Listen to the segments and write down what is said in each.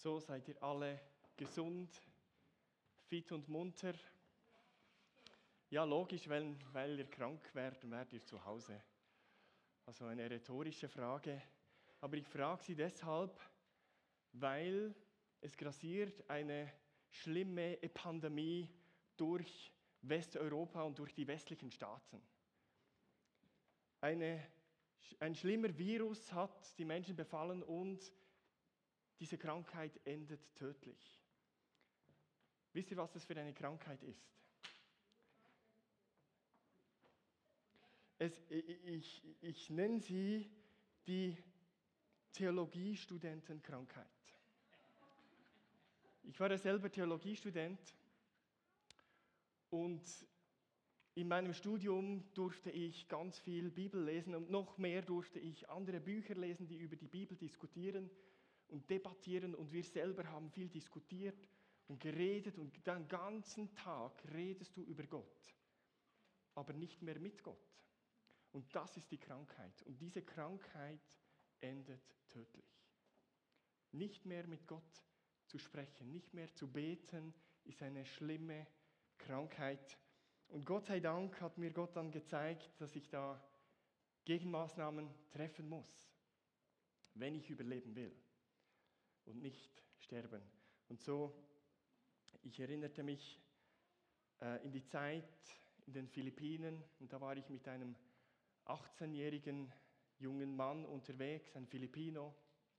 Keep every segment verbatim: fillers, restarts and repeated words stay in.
So seid ihr alle gesund, fit und munter. Ja, logisch, weil, weil ihr krank werdet, werdet ihr zu Hause. Also eine rhetorische Frage. Aber ich frage Sie deshalb, weil es grassiert eine schlimme Pandemie durch Westeuropa und durch die westlichen Staaten. Eine, ein schlimmer Virus hat die Menschen befallen und diese Krankheit endet tödlich. Wisst ihr, was das für eine Krankheit ist? Es, ich, ich, ich nenne sie die Theologiestudentenkrankheit. Ich war ja selber Theologiestudent und in meinem Studium durfte ich ganz viel Bibel lesen und noch mehr durfte ich andere Bücher lesen, die über die Bibel diskutieren und debattieren, und wir selber haben viel diskutiert und geredet, und den ganzen Tag redest du über Gott, aber nicht mehr mit Gott. Und das ist die Krankheit, und diese Krankheit endet tödlich. Nicht mehr mit Gott zu sprechen, nicht mehr zu beten, ist eine schlimme Krankheit. Und Gott sei Dank hat mir Gott dann gezeigt, dass ich da Gegenmaßnahmen treffen muss, wenn ich überleben will und nicht sterben. Und so, ich erinnerte mich äh, in die Zeit in den Philippinen, und da war ich mit einem achtzehnjährigen jungen Mann unterwegs, ein Filipino.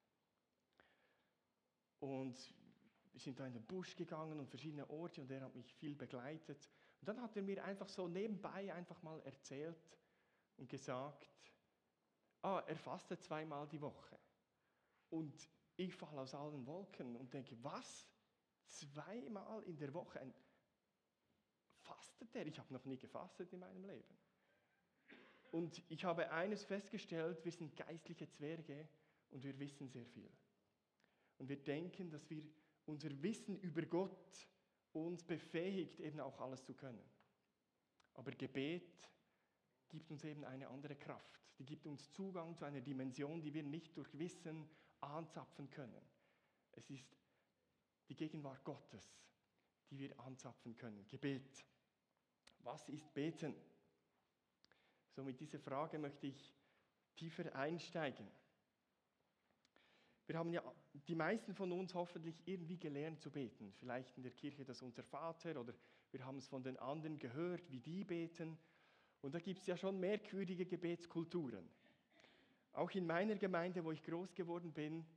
Und wir sind da in den Busch gegangen und verschiedene Orte, und er hat mich viel begleitet. Und dann hat er mir einfach so nebenbei einfach mal erzählt und gesagt, ah, er fastet zweimal die Woche. Und ich falle aus allen Wolken und denke, was? Zweimal in der Woche? Ein fastet er? Ich habe noch nie gefastet in meinem Leben. Und ich habe eines festgestellt, wir sind geistliche Zwerge und wir wissen sehr viel. Und wir denken, dass wir unser Wissen über Gott uns befähigt, eben auch alles zu können. Aber Gebet gibt uns eben eine andere Kraft. Die gibt uns Zugang zu einer Dimension, die wir nicht durch Wissen anzapfen können. Es ist die Gegenwart Gottes, die wir anzapfen können. Gebet. Was ist Beten? So, mit dieser Frage möchte ich tiefer einsteigen. Wir haben ja, die meisten von uns hoffentlich irgendwie gelernt zu beten. Vielleicht in der Kirche das Unser Vater, oder wir haben es von den anderen gehört, wie die beten. Und da gibt es ja schon merkwürdige Gebetskulturen. Auch in meiner Gemeinde, wo ich groß geworden bin,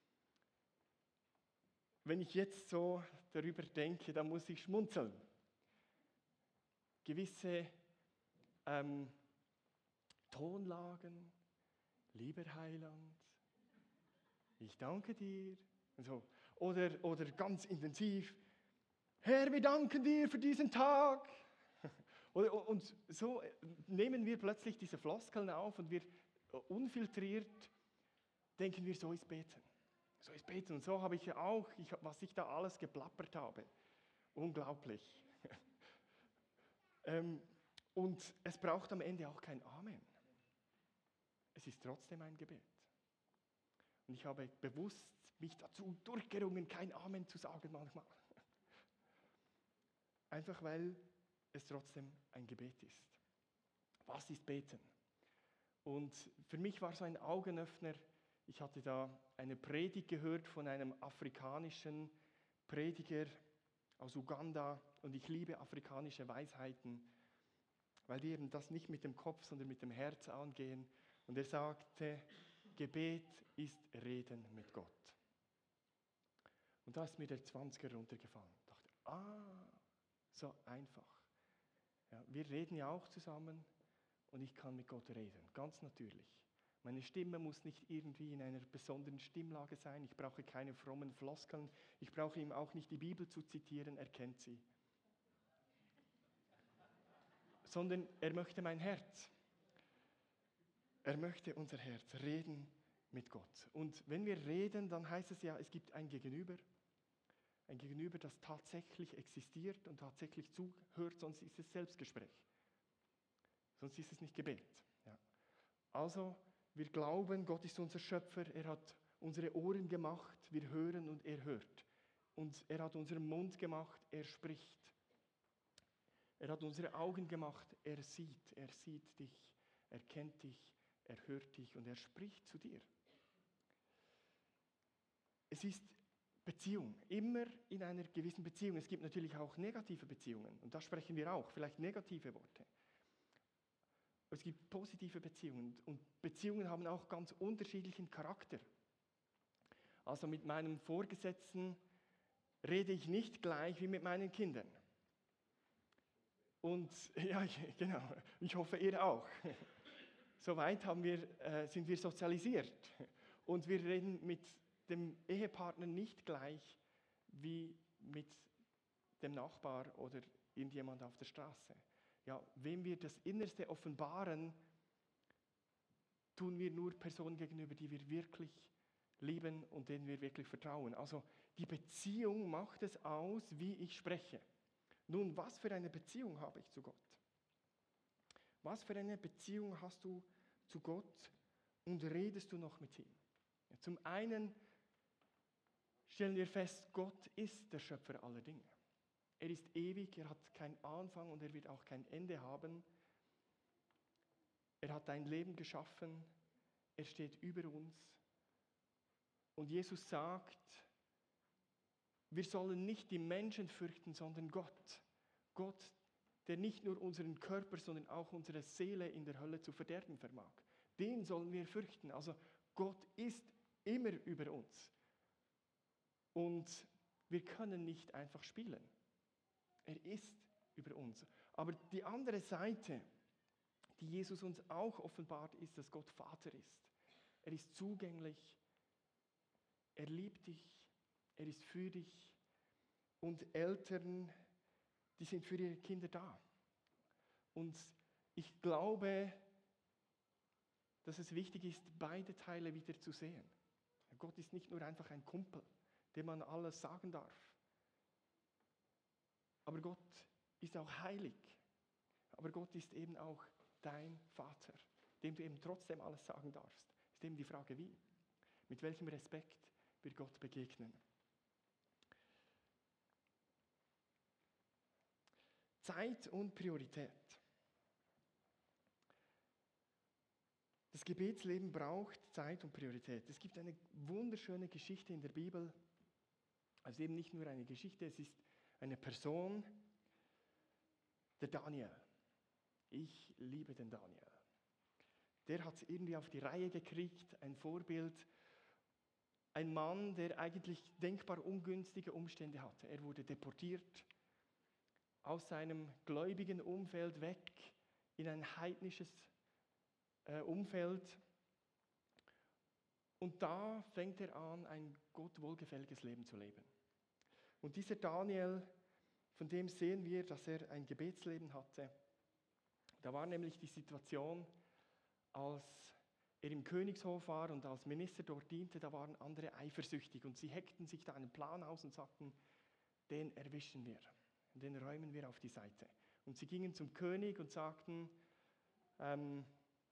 wenn ich jetzt so darüber denke, dann muss ich schmunzeln. Gewisse ähm, Tonlagen, lieber Heiland, ich danke dir. Und so. Oder, oder ganz intensiv, Herr, wir danken dir für diesen Tag. Und so nehmen wir plötzlich diese Floskeln auf und wir unfiltriert denken wir, so ist Beten. So ist Beten. Und so habe ich ja auch, ich, was ich da alles geplappert habe. Unglaublich. Und es braucht am Ende auch kein Amen. Es ist trotzdem ein Gebet. Und ich habe bewusst mich dazu durchgerungen, kein Amen zu sagen manchmal. Einfach weil es trotzdem ein Gebet ist. Was ist Beten? Und für mich war so ein Augenöffner, ich hatte da eine Predigt gehört von einem afrikanischen Prediger aus Uganda, und ich liebe afrikanische Weisheiten, weil die eben das nicht mit dem Kopf, sondern mit dem Herz angehen. Und er sagte, Gebet ist Reden mit Gott. Und da ist mir der Zwanziger runtergefallen. Ich dachte, ah, so einfach. Ja, wir reden ja auch zusammen und ich kann mit Gott reden, ganz natürlich. Meine Stimme muss nicht irgendwie in einer besonderen Stimmlage sein. Ich brauche keine frommen Floskeln. Ich brauche ihm auch nicht die Bibel zu zitieren, er kennt sie. Sondern er möchte mein Herz. Er möchte unser Herz reden mit Gott. Und wenn wir reden, dann heißt es ja, es gibt ein Gegenüber. Ein Gegenüber, das tatsächlich existiert und tatsächlich zuhört, sonst ist es Selbstgespräch. Sonst ist es nicht Gebet. Ja. Also, wir glauben, Gott ist unser Schöpfer, er hat unsere Ohren gemacht, wir hören und er hört. Und er hat unseren Mund gemacht, er spricht. Er hat unsere Augen gemacht, er sieht, er sieht dich, er kennt dich, er hört dich und er spricht zu dir. Es ist Beziehung, immer in einer gewissen Beziehung. Es gibt natürlich auch negative Beziehungen und da sprechen wir auch, vielleicht negative Worte. Es gibt positive Beziehungen und Beziehungen haben auch ganz unterschiedlichen Charakter. Also mit meinem Vorgesetzten rede ich nicht gleich wie mit meinen Kindern. Und ja, genau, ich hoffe, ihr auch. Soweit haben wir, äh, sind wir sozialisiert. Und wir reden mit dem Ehepartner nicht gleich wie mit dem Nachbar oder irgendjemand auf der Straße. Ja, wem wir das Innerste offenbaren, tun wir nur Personen gegenüber, die wir wirklich lieben und denen wir wirklich vertrauen. Also die Beziehung macht es aus, wie ich spreche. Nun, was für eine Beziehung habe ich zu Gott? Was für eine Beziehung hast du zu Gott und redest du noch mit ihm? Ja, zum einen stellen wir fest, Gott ist der Schöpfer aller Dinge. Er ist ewig, er hat keinen Anfang und er wird auch kein Ende haben. Er hat dein Leben geschaffen, er steht über uns. Und Jesus sagt, wir sollen nicht die Menschen fürchten, sondern Gott. Gott, der nicht nur unseren Körper, sondern auch unsere Seele in der Hölle zu verderben vermag. Den sollen wir fürchten. Also Gott ist immer über uns. Und wir können nicht einfach spielen. Er ist über uns. Aber die andere Seite, die Jesus uns auch offenbart, ist, dass Gott Vater ist. Er ist zugänglich. Er liebt dich. Er ist für dich. Und Eltern, die sind für ihre Kinder da. Und ich glaube, dass es wichtig ist, beide Teile wieder zu sehen. Gott ist nicht nur einfach ein Kumpel, dem man alles sagen darf. Aber Gott ist auch heilig. Aber Gott ist eben auch dein Vater, dem du eben trotzdem alles sagen darfst. Ist eben die Frage, wie? Mit welchem Respekt wird Gott begegnen? Zeit und Priorität. Das Gebetsleben braucht Zeit und Priorität. Es gibt eine wunderschöne Geschichte in der Bibel. Also eben nicht nur eine Geschichte, es ist eine Person, der Daniel. Ich liebe den Daniel. Der hat es irgendwie auf die Reihe gekriegt, ein Vorbild. Ein Mann, der eigentlich denkbar ungünstige Umstände hatte. Er wurde deportiert aus seinem gläubigen Umfeld weg in ein heidnisches äh, Umfeld. Und da fängt er an, ein Gott wohlgefälliges Leben zu leben. Und dieser Daniel, von dem sehen wir, dass er ein Gebetsleben hatte. Da war nämlich die Situation, als er im Königshof war und als Minister dort diente, da waren andere eifersüchtig und sie heckten sich da einen Plan aus und sagten, den erwischen wir, den räumen wir auf die Seite. Und sie gingen zum König und sagten, ähm,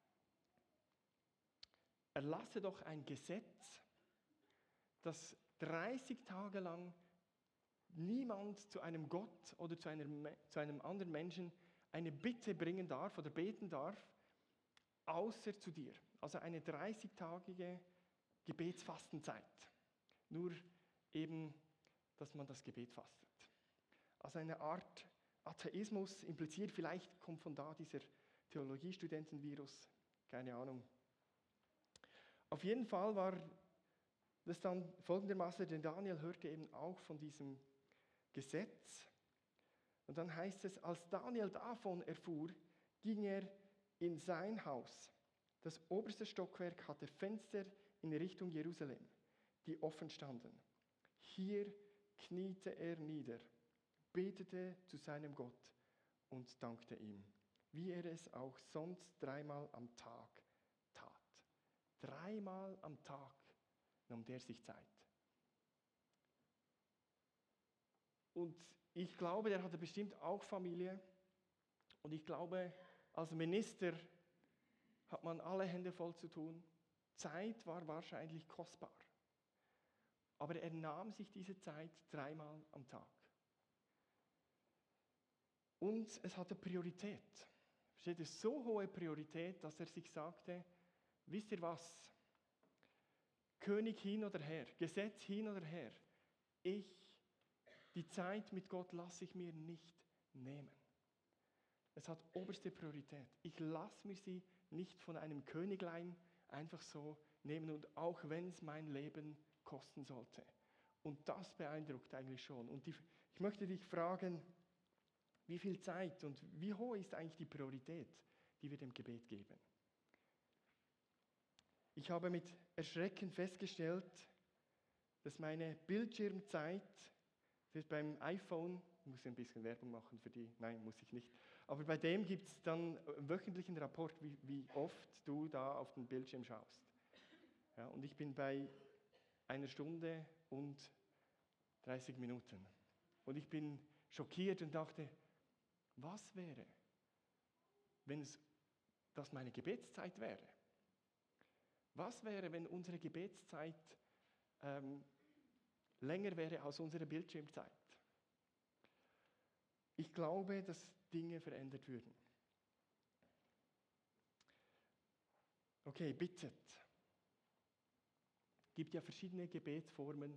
erlasse doch ein Gesetz, das dreißig Tage lang niemand zu einem Gott oder zu, einer, zu einem anderen Menschen eine Bitte bringen darf oder beten darf, außer zu dir. Also eine dreißigtägige Gebetsfastenzeit. Nur eben, dass man das Gebet fastet. Also eine Art Atheismus impliziert, vielleicht kommt von da dieser Theologiestudentenvirus, keine Ahnung. Auf jeden Fall war das dann folgendermaßen, denn Daniel hörte eben auch von diesem Gesetz. Und dann heißt es, als Daniel davon erfuhr, ging er in sein Haus. Das oberste Stockwerk hatte Fenster in Richtung Jerusalem, die offen standen. Hier kniete er nieder, betete zu seinem Gott und dankte ihm, wie er es auch sonst dreimal am Tag tat. Dreimal am Tag nahm der sich Zeit. Und ich glaube, der hatte bestimmt auch Familie. Und ich glaube, als Minister hat man alle Hände voll zu tun. Zeit war wahrscheinlich kostbar. Aber er nahm sich diese Zeit dreimal am Tag. Und es hatte Priorität. Versteht ihr, so hohe Priorität, dass er sich sagte, wisst ihr was? König hin oder her, Gesetz hin oder her, ich, die Zeit mit Gott lasse ich mir nicht nehmen. Es hat oberste Priorität. Ich lasse mir sie nicht von einem Königlein einfach so nehmen und auch wenn es mein Leben kosten sollte. Und das beeindruckt eigentlich schon. Und die, ich möchte dich fragen, wie viel Zeit und wie hoch ist eigentlich die Priorität, die wir dem Gebet geben? Ich habe mit Erschrecken festgestellt, dass meine Bildschirmzeit das beim iPhone, ich muss ein bisschen Werbung machen für die, nein, muss ich nicht, aber bei dem gibt es dann einen wöchentlichen Rapport, wie, wie oft du da auf den Bildschirm schaust. Ja, und ich bin bei einer Stunde und dreißig Minuten. Und ich bin schockiert und dachte, was wäre, wenn es das meine Gebetszeit wäre? Was wäre, wenn unsere Gebetszeit ähm, länger wäre als unsere Bildschirmzeit? Ich glaube, dass Dinge verändert würden. Okay, bittet. Es gibt ja verschiedene Gebetsformen.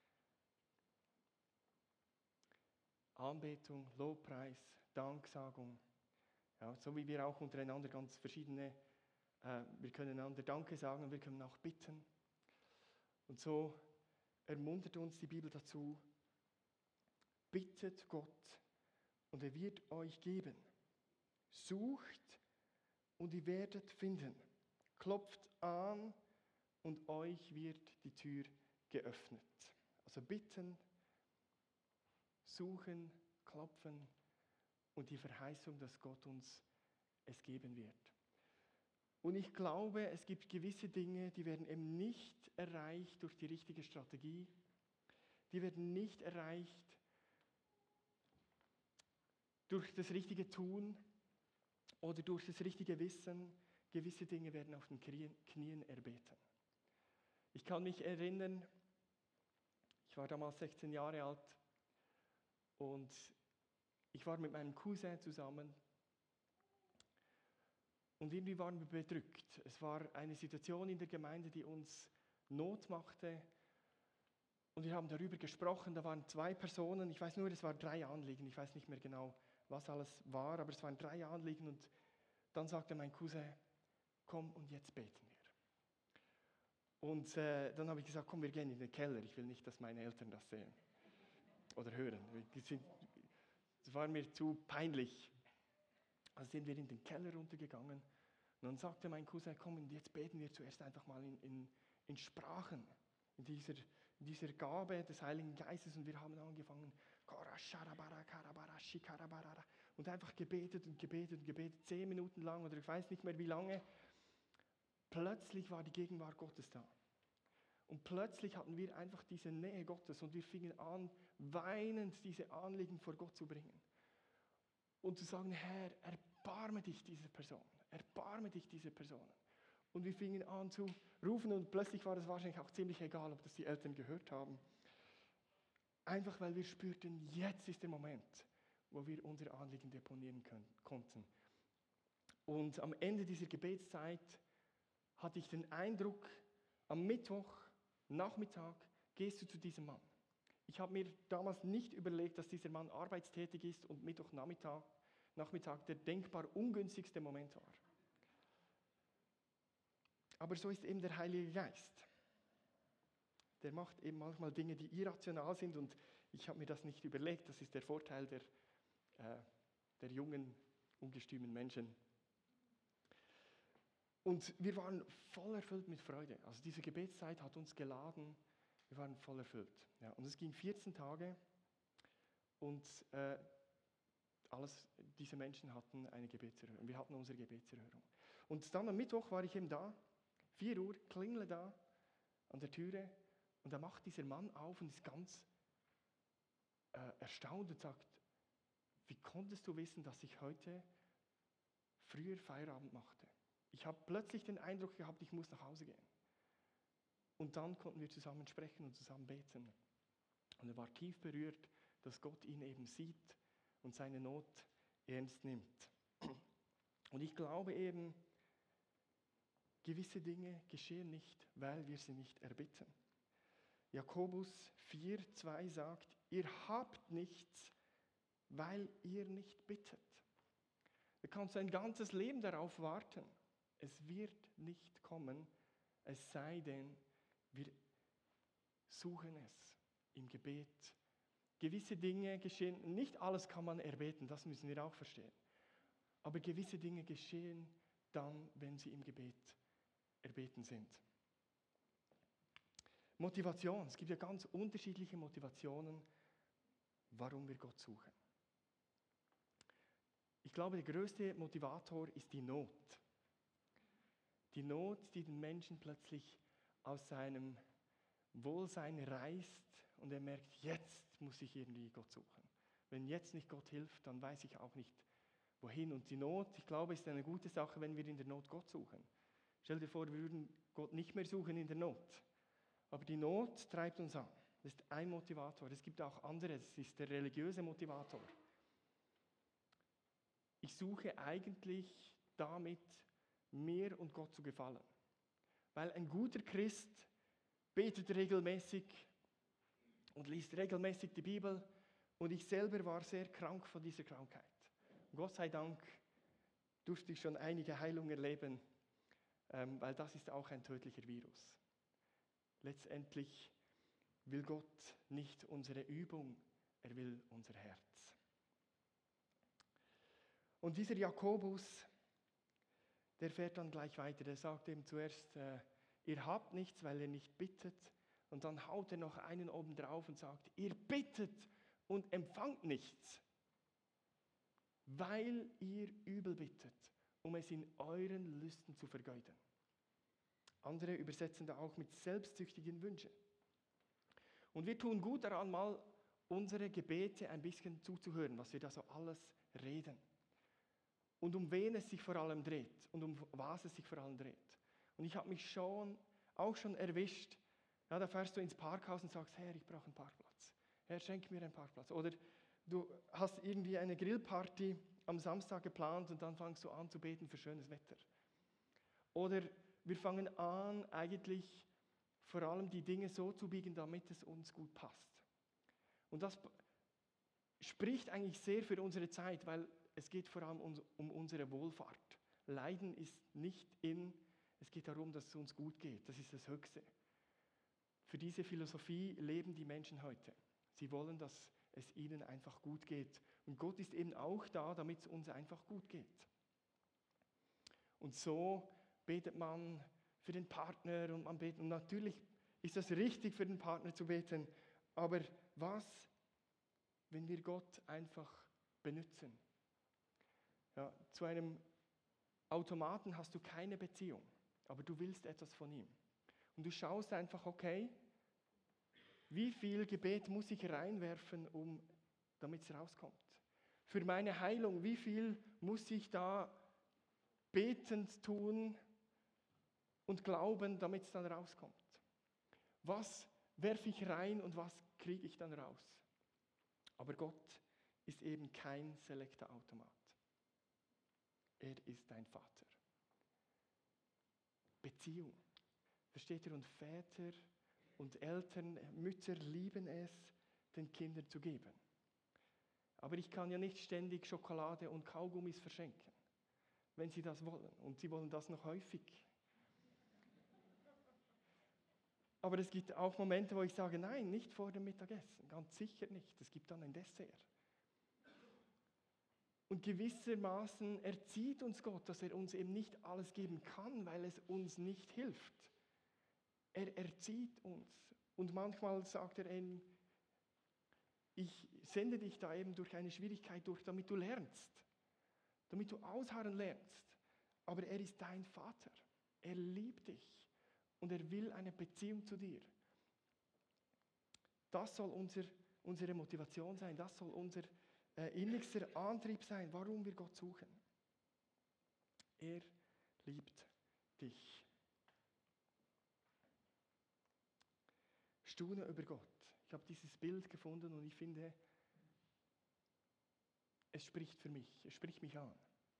Anbetung, Lobpreis, Danksagung. Ja, so wie wir auch untereinander ganz verschiedene, äh, wir können einander Danke sagen und wir können auch bitten. Und so ermuntert uns die Bibel dazu, bittet Gott und er wird euch geben. Sucht und ihr werdet finden. Klopft an und euch wird die Tür geöffnet. Also bitten, suchen, klopfen und die Verheißung, dass Gott uns es geben wird. Und ich glaube, es gibt gewisse Dinge, die werden eben nicht erreicht durch die richtige Strategie. Die werden nicht erreicht durch das richtige Tun oder durch das richtige Wissen. Gewisse Dinge werden auf den Knien erbeten. Ich kann mich erinnern, ich war damals sechzehn Jahre alt und ich war mit meinem Cousin zusammen und irgendwie waren wir bedrückt. Es war eine Situation in der Gemeinde, die uns Not machte und wir haben darüber gesprochen. Da waren zwei Personen, ich weiß nur, es waren drei Anliegen, ich weiß nicht mehr genau, was alles war, aber es waren drei Anliegen und dann sagte mein Cousin, komm und jetzt beten wir. Und äh, dann habe ich gesagt, komm, wir gehen in den Keller, ich will nicht, dass meine Eltern das sehen oder hören. Das war mir zu peinlich. Also sind wir in den Keller runtergegangen und dann sagte mein Cousin, komm, und jetzt beten wir zuerst einfach mal in, in, in Sprachen, in dieser, in dieser Gabe des Heiligen Geistes und wir haben angefangen, und einfach gebetet und gebetet und gebetet, zehn Minuten lang oder ich weiß nicht mehr wie lange. Plötzlich war die Gegenwart Gottes da. Und plötzlich hatten wir einfach diese Nähe Gottes und wir fingen an, weinend diese Anliegen vor Gott zu bringen. Und zu sagen, Herr, erbarme dich diese Person, erbarme dich diese Person. Und wir fingen an zu rufen und plötzlich war es wahrscheinlich auch ziemlich egal, ob das die Eltern gehört haben. Einfach weil wir spürten, jetzt ist der Moment, wo wir unser Anliegen deponieren können, konnten. Und am Ende dieser Gebetszeit hatte ich den Eindruck, am Mittwoch, Nachmittag, gehst du zu diesem Mann. Ich habe mir damals nicht überlegt, dass dieser Mann arbeitstätig ist und Mittwochnachmittag Nachmittag der denkbar ungünstigste Moment war. Aber so ist eben der Heilige Geist. Der macht eben manchmal Dinge, die irrational sind und ich habe mir das nicht überlegt. Das ist der Vorteil der, äh, der jungen, ungestümen Menschen. Und wir waren voll erfüllt mit Freude. Also diese Gebetszeit hat uns geladen. Wir waren voll erfüllt. Ja, und es ging vierzehn Tage und äh, alles, diese Menschen hatten eine Gebetserhörung. Wir hatten unsere Gebetserhörung. Und dann am Mittwoch war ich eben da, vier Uhr, klingle da an der Türe und da macht dieser Mann auf und ist ganz äh, erstaunt und sagt, wie konntest du wissen, dass ich heute früher Feierabend machte? Ich habe plötzlich den Eindruck gehabt, ich muss nach Hause gehen. Und dann konnten wir zusammen sprechen und zusammen beten. Und er war tief berührt, dass Gott ihn eben sieht und seine Not ernst nimmt. Und ich glaube eben, gewisse Dinge geschehen nicht, weil wir sie nicht erbitten. Jakobus vier, zwei sagt, ihr habt nichts, weil ihr nicht bittet. Du kannst ein ganzes Leben darauf warten. Es wird nicht kommen, es sei denn, wir suchen es im Gebet. Gewisse Dinge geschehen, nicht alles kann man erbeten, das müssen wir auch verstehen. Aber gewisse Dinge geschehen dann, wenn sie im Gebet erbeten sind. Motivation. Es gibt ja ganz unterschiedliche Motivationen, warum wir Gott suchen. Ich glaube, der größte Motivator ist die Not. Die Not, die den Menschen plötzlich aus seinem Wohlsein reißt und er merkt, jetzt muss ich irgendwie Gott suchen. Wenn jetzt nicht Gott hilft, dann weiß ich auch nicht, wohin. Und die Not, ich glaube, ist eine gute Sache, wenn wir in der Not Gott suchen. Stell dir vor, wir würden Gott nicht mehr suchen in der Not. Aber die Not treibt uns an. Das ist ein Motivator. Es gibt auch andere, das ist der religiöse Motivator. Ich suche eigentlich damit, mir und Gott zu gefallen. Weil ein guter Christ betet regelmäßig und liest regelmäßig die Bibel und ich selber war sehr krank von dieser Krankheit. Und Gott sei Dank durfte ich schon einige Heilungen erleben, ähm, weil das ist auch ein tödlicher Virus. Letztendlich will Gott nicht unsere Übung, er will unser Herz. Und dieser Jakobus, der fährt dann gleich weiter. Der sagt eben zuerst, äh, ihr habt nichts, weil ihr nicht bittet. Und dann haut er noch einen oben drauf und sagt, ihr bittet und empfangt nichts, weil ihr übel bittet, um es in euren Lüsten zu vergeuden. Andere übersetzen da auch mit selbstsüchtigen Wünschen. Und wir tun gut daran, mal unsere Gebete ein bisschen zuzuhören, was wir da so alles reden. Und um wen es sich vor allem dreht und um was es sich vor allem dreht. Und ich habe mich schon, auch schon erwischt, ja, da fährst du ins Parkhaus und sagst, Herr, ich brauche einen Parkplatz. Herr, schenk mir einen Parkplatz. Oder du hast irgendwie eine Grillparty am Samstag geplant und dann fangst du an zu beten für schönes Wetter. Oder wir fangen an, eigentlich vor allem die Dinge so zu biegen, damit es uns gut passt. Und das spricht eigentlich sehr für unsere Zeit, weil es geht vor allem um, um unsere Wohlfahrt. Leiden ist nicht in, es geht darum, dass es uns gut geht. Das ist das Höchste. Für diese Philosophie leben die Menschen heute. Sie wollen, dass es ihnen einfach gut geht. Und Gott ist eben auch da, damit es uns einfach gut geht. Und so betet man für den Partner und man betet. Und natürlich ist das richtig, für den Partner zu beten. Aber was, wenn wir Gott einfach benutzen? Ja, zu einem Automaten hast du keine Beziehung, aber du willst etwas von ihm. Und du schaust einfach, okay, wie viel Gebet muss ich reinwerfen, um, damit es rauskommt? Für meine Heilung, wie viel muss ich da betend tun und glauben, damit es dann rauskommt? Was werfe ich rein und was kriege ich dann raus? Aber Gott ist eben kein Selektorautomat. Er ist dein Vater. Beziehung. Versteht ihr? Und Väter und Eltern, Mütter lieben es, den Kindern zu geben. Aber ich kann ja nicht ständig Schokolade und Kaugummis verschenken, wenn sie das wollen. Und sie wollen das noch häufig. Aber es gibt auch Momente, wo ich sage, nein, nicht vor dem Mittagessen. Ganz sicher nicht. Es gibt dann ein Dessert. Und gewissermaßen erzieht uns Gott, dass er uns eben nicht alles geben kann, weil es uns nicht hilft. Er erzieht uns. Und manchmal sagt er eben, ich sende dich da eben durch eine Schwierigkeit durch, damit du lernst. Damit du ausharren lernst. Aber er ist dein Vater. Er liebt dich. Und er will eine Beziehung zu dir. Das soll unser, unsere Motivation sein. Das soll unser äh, innigster Antrieb sein, warum wir Gott suchen. Er liebt dich. staune über Gott. Ich habe dieses Bild gefunden und ich finde, es spricht für mich, es spricht mich an.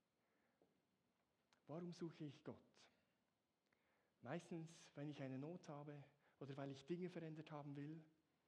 Warum suche ich Gott? Meistens, wenn ich eine Not habe oder weil ich Dinge verändert haben will.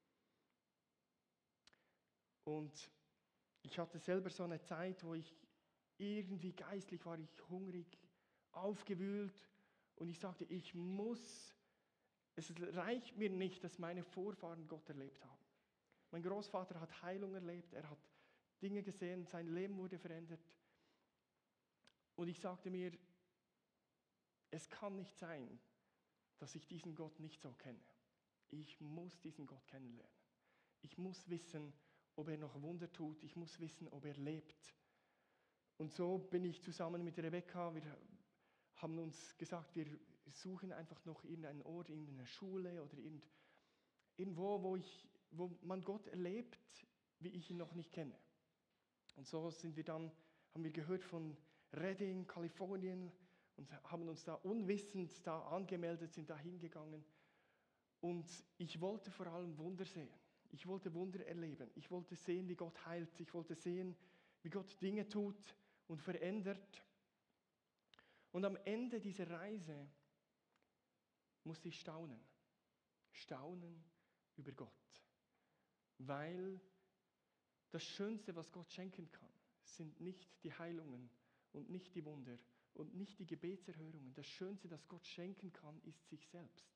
Und ich hatte selber so eine Zeit, wo ich irgendwie geistlich war, ich hungrig, aufgewühlt und ich sagte, ich muss, es reicht mir nicht, dass meine Vorfahren Gott erlebt haben. Mein Großvater hat Heilung erlebt, er hat Dinge gesehen, sein Leben wurde verändert. Und ich sagte mir, es kann nicht sein, dass ich diesen Gott nicht so kenne. Ich muss diesen Gott kennenlernen. Ich muss wissen, ob er noch Wunder tut. Ich muss wissen, ob er lebt. Und so bin ich zusammen mit Rebecca, wir haben uns gesagt, wir suchen einfach noch irgendeinen Ort, irgendeine Schule oder irgend, irgendwo, wo, ich, wo man Gott erlebt, wie ich ihn noch nicht kenne. Und so sind wir dann, haben wir gehört von Redding, Kalifornien und haben uns da unwissend da angemeldet, sind da hingegangen. Und ich wollte vor allem Wunder sehen. Ich wollte Wunder erleben. Ich wollte sehen, wie Gott heilt. Ich wollte sehen, wie Gott Dinge tut und verändert. Und am Ende dieser Reise musste ich staunen. Staunen über Gott. Weil das Schönste, was Gott schenken kann, sind nicht die Heilungen und nicht die Wunder und nicht die Gebetserhörungen. Das Schönste, das Gott schenken kann, ist sich selbst.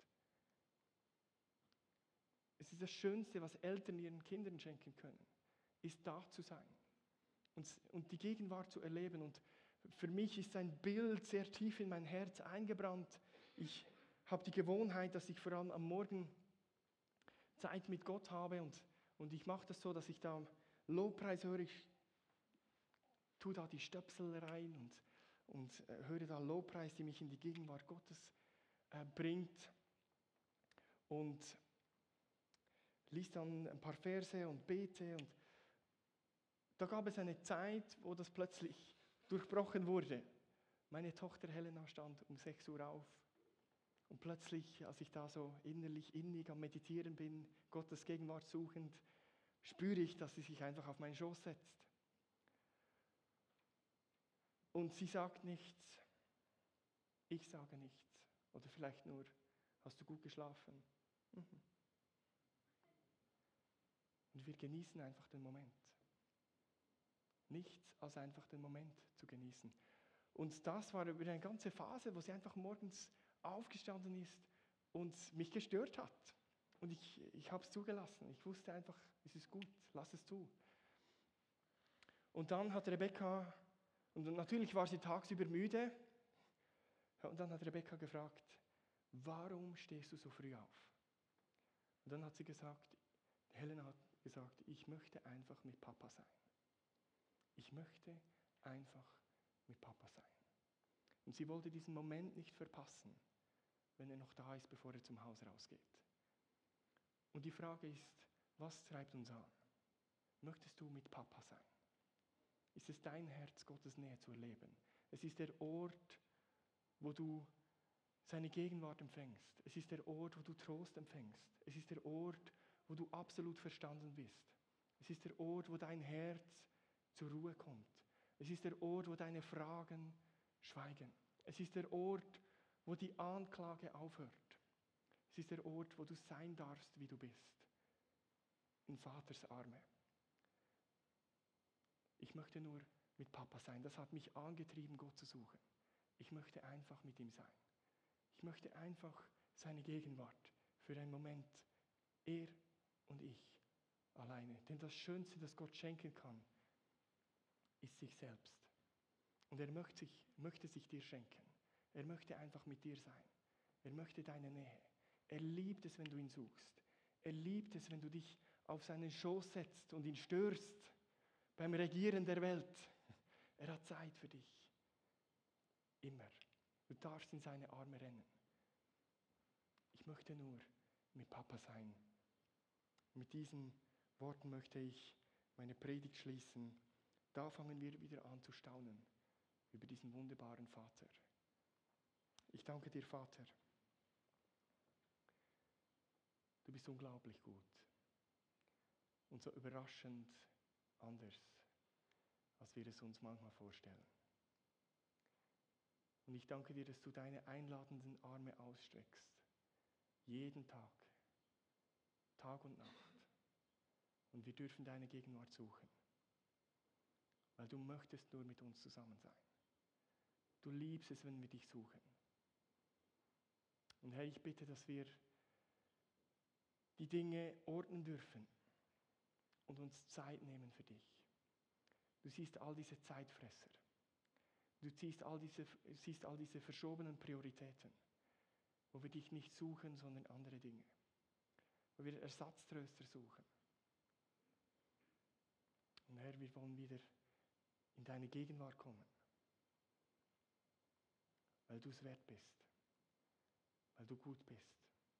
Es ist das Schönste, was Eltern ihren Kindern schenken können, ist da zu sein und, und die Gegenwart zu erleben. Und für mich ist ein Bild sehr tief in mein Herz eingebrannt. Ich habe die Gewohnheit, dass ich vor allem am Morgen Zeit mit Gott habe und, und ich mache das so, dass ich da Lobpreis höre, ich tue da die Stöpsel rein und, und höre da Lobpreis, die mich in die Gegenwart Gottes äh, bringt und lies dann ein paar Verse und bete. Und da gab es eine Zeit, wo das plötzlich durchbrochen wurde. Meine Tochter Helena stand um sechs Uhr auf und plötzlich, als ich da so innerlich innig am Meditieren bin, Gottes Gegenwart suchend, spüre ich, dass sie sich einfach auf meinen Schoß setzt. Und sie sagt nichts, ich sage nichts. Oder vielleicht nur, hast du gut geschlafen? Mhm. Und wir genießen einfach den Moment. Nichts als einfach den Moment zu genießen. Und das war über eine ganze Phase, wo sie einfach morgens aufgestanden ist und mich gestört hat. Und ich, ich habe es zugelassen. Ich wusste einfach, es ist gut, lass es zu. Und dann hat Rebecca, und natürlich war sie tagsüber müde, und dann hat Rebecca gefragt, warum stehst du so früh auf? Und dann hat sie gesagt, Helena hat gesagt, ich möchte einfach mit Papa sein. Ich möchte einfach mit Papa sein. Und sie wollte diesen Moment nicht verpassen, wenn er noch da ist, bevor er zum Haus rausgeht. Und die Frage ist, was treibt uns an? Möchtest du mit Papa sein? Ist es dein Herz, Gottes Nähe zu erleben? Es ist der Ort, wo du seine Gegenwart empfängst. Es ist der Ort, wo du Trost empfängst. Es ist der Ort, wo du absolut verstanden bist. Es ist der Ort, wo dein Herz zur Ruhe kommt. Es ist der Ort, wo deine Fragen schweigen. Es ist der Ort, wo die Anklage aufhört. Es ist der Ort, wo du sein darfst, wie du bist. In Vaters Arme. Ich möchte nur mit Papa sein. Das hat mich angetrieben, Gott zu suchen. Ich möchte einfach mit ihm sein. Ich möchte einfach seine Gegenwart für einen Moment, er und ich alleine. Denn das Schönste, das Gott schenken kann, ist sich selbst. Und er möchte sich, möchte sich dir schenken. Er möchte einfach mit dir sein. Er möchte deine Nähe. Er liebt es, wenn du ihn suchst. Er liebt es, wenn du dich auf seinen Schoß setzt und ihn störst beim Regieren der Welt. Er hat Zeit für dich. Immer. Du darfst in seine Arme rennen. Ich möchte nur mit Papa sein. Mit diesen Worten möchte ich meine Predigt schließen. Da fangen wir wieder an zu staunen über diesen wunderbaren Vater. Ich danke dir, Vater. Du bist unglaublich gut und so überraschend anders, als wir es uns manchmal vorstellen. Und ich danke dir, dass du deine einladenden Arme ausstreckst, jeden Tag, Tag und Nacht. Und wir dürfen deine Gegenwart suchen, weil du möchtest nur mit uns zusammen sein. Du liebst es, wenn wir dich suchen. Und Herr, ich bitte, dass wir die Dinge ordnen dürfen und uns Zeit nehmen für dich. Du siehst all diese Zeitfresser. Du siehst all diese, siehst all diese verschobenen Prioritäten, wo wir dich nicht suchen, sondern andere Dinge. Wo wir Ersatztröster suchen. Und Herr, wir wollen wieder in deine Gegenwart kommen, weil du es wert bist, weil du gut bist.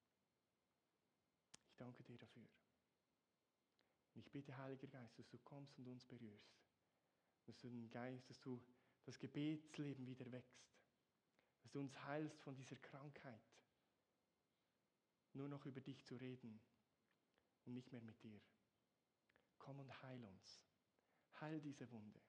Ich danke dir dafür. Und ich bitte, Heiliger Geist, dass du kommst und uns berührst. Dass du den Geist, dass du das Gebetsleben wieder wächst. Dass du uns heilst von dieser Krankheit, nur noch über dich zu reden und nicht mehr mit dir. Komm und heil uns. Heil diese Wunde.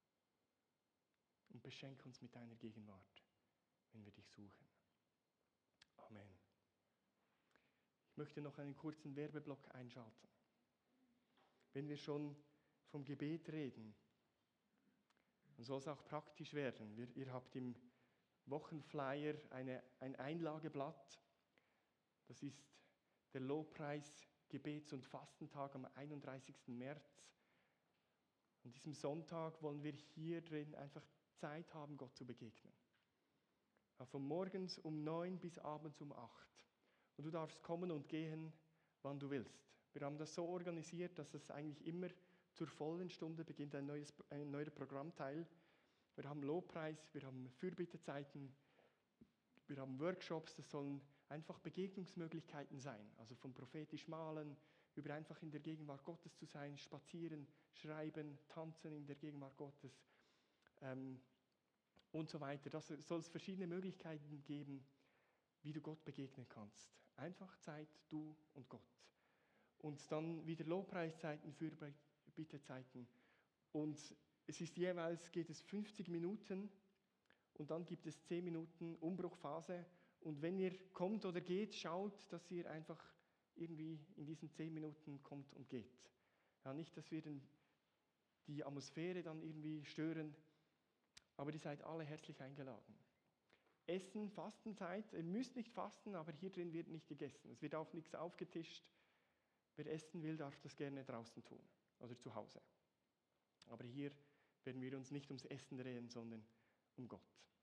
Und beschenk uns mit deiner Gegenwart, wenn wir dich suchen. Amen. Ich möchte noch einen kurzen Werbeblock einschalten. Wenn wir schon vom Gebet reden, dann soll es auch praktisch werden. Wir, ihr habt im Wochenflyer eine, ein Einlageblatt. Das ist der Lobpreis, Gebets- und Fastentag am einunddreißigsten März. An diesem Sonntag wollen wir hier drin einfach Zeit haben, Gott zu begegnen. Von morgens um neun bis abends um acht. Und du darfst kommen und gehen, wann du willst. Wir haben das so organisiert, dass es eigentlich immer zur vollen Stunde beginnt ein, neues, ein neuer Programmteil. Wir haben Lobpreis, wir haben Fürbittezeiten, wir haben Workshops, das sollen einfach Begegnungsmöglichkeiten sein. Also vom prophetisch Malen über einfach in der Gegenwart Gottes zu sein, spazieren, schreiben, tanzen in der Gegenwart Gottes ähm, und so weiter. Das soll es verschiedene Möglichkeiten geben, wie du Gott begegnen kannst. Einfach Zeit, du und Gott. Und dann wieder Lobpreiszeiten, Fürbittezeiten. Und es ist jeweils, geht es fünfzig Minuten und dann gibt es zehn Minuten Umbruchphase. Und wenn ihr kommt oder geht, schaut, dass ihr einfach irgendwie in diesen zehn Minuten kommt und geht. Ja, nicht, dass wir den, die Atmosphäre dann irgendwie stören, aber ihr seid alle herzlich eingeladen. Essen, Fastenzeit, ihr müsst nicht fasten, aber hier drin wird nicht gegessen. Es wird auch nichts aufgetischt. Wer essen will, darf das gerne draußen tun oder zu Hause. Aber hier werden wir uns nicht ums Essen drehen, sondern um Gott.